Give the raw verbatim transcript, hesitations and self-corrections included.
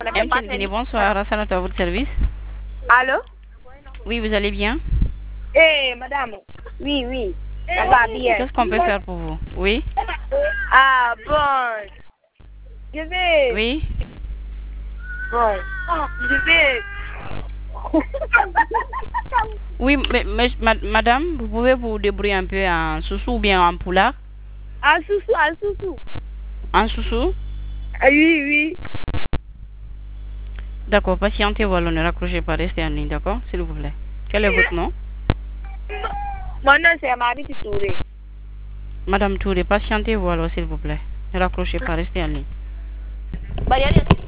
M T N Guinée, bonsoir, Rassanat à votre service. Allô? Oui, vous allez bien? Eh, madame. Oui, oui. Ça va bien. Qu'est-ce qu'on peut faire pour vous? Oui? Ah, bon. Je vais. Oui? Bon. Je vais. Oui, mais, mais, ma- madame, vous pouvez vous débrouiller un peu en soussou ou bien en poulard? En soussou, en soussou. En soussou? Ah, oui, oui. D'accord, patientez, voilà, ne raccrochez pas, restez en ligne, d'accord? S'il vous plaît. Quel est votre nom? Mon nom, c'est Marie Touré. Madame Touré, patientez, voilà, s'il vous plaît. Ne raccrochez pas, restez en ligne. Bah, y a des-